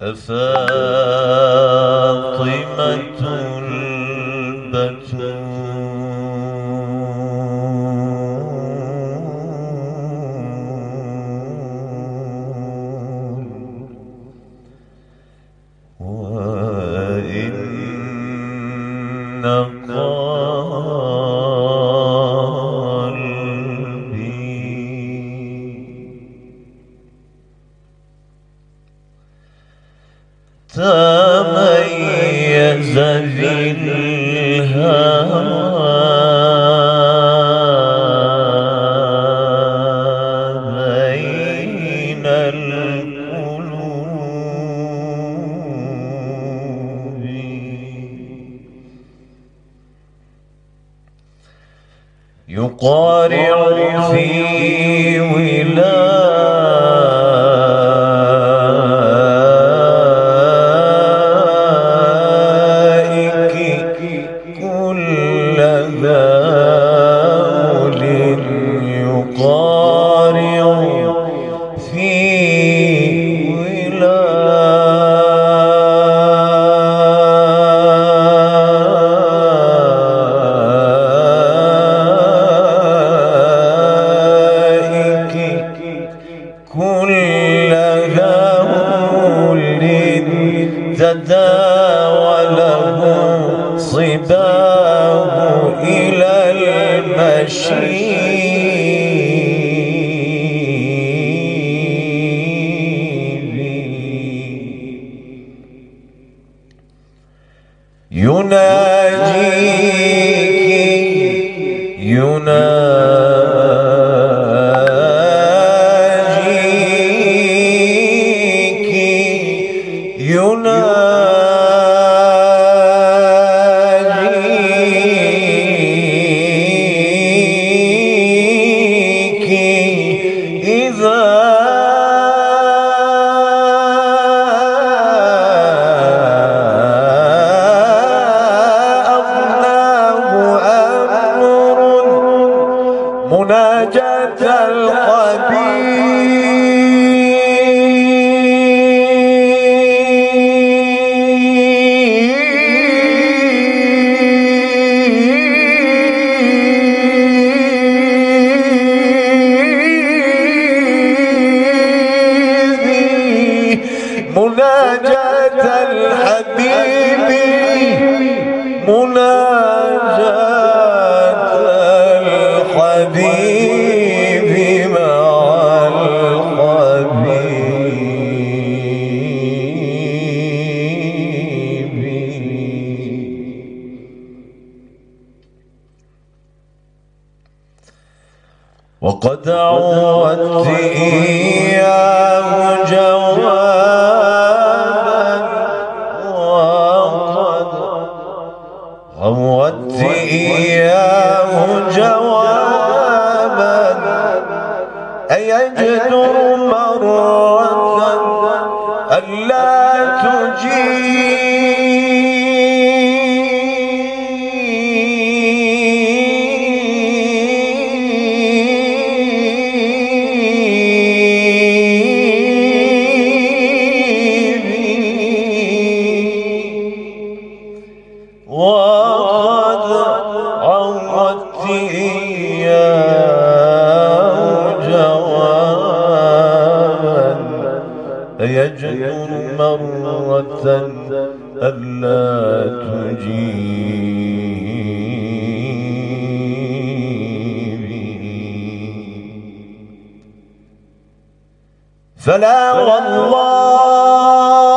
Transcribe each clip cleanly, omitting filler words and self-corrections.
فاطمة البتول وإن تميز بالهوى بين القلوب يقارع في ولائك كل ذول يقارع في تداوله صباه إلى المشيب يناجيك إذا أغناه أمر مناجاة مناجاة الحبيب مناجاة الحبيب مع الحبيب وقد عودت إياه عودت إياه جوابا أيجدر مرة ألا وقد عودت إياه جوابا أيجدر مرة ألا تجيبي فلا والله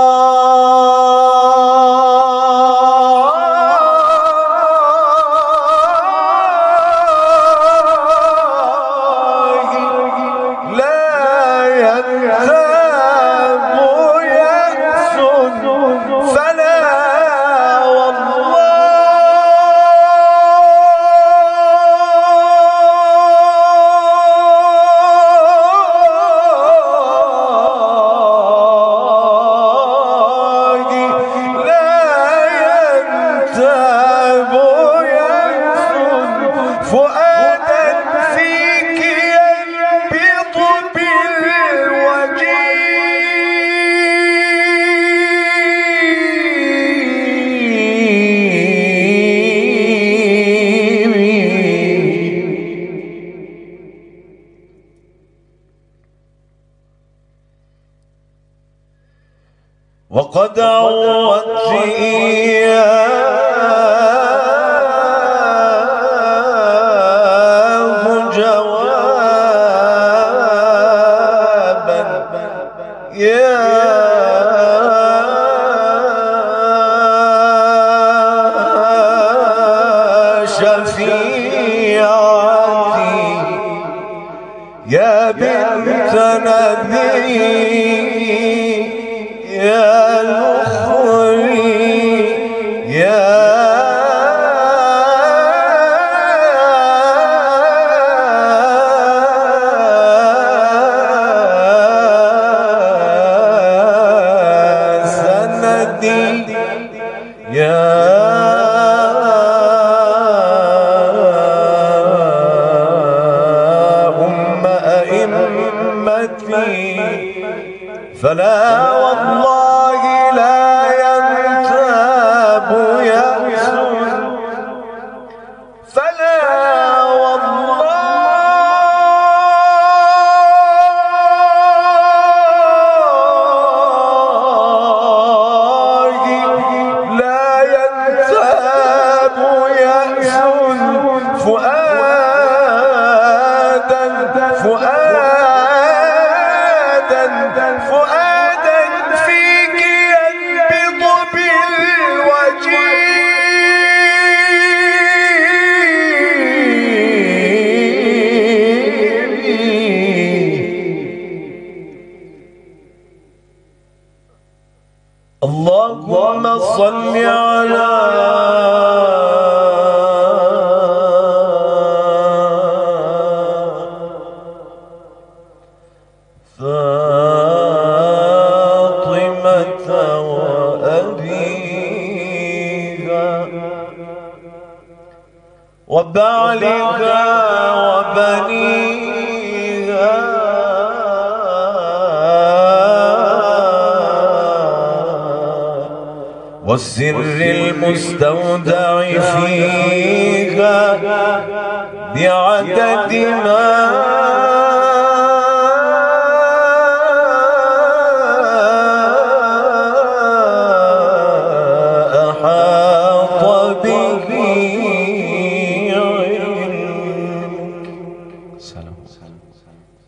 وقد عودت إياه جوابا يا شفيعتي يا بنت نبي يا نخري يا سندي يا فلا والله لا ينتاب يأس فلا والله لا ينتاب يأس فؤادا فيك ينبض بالوجيع اللهم صل على وبعلها وبنيها والسر المستودع فيها بعدد ما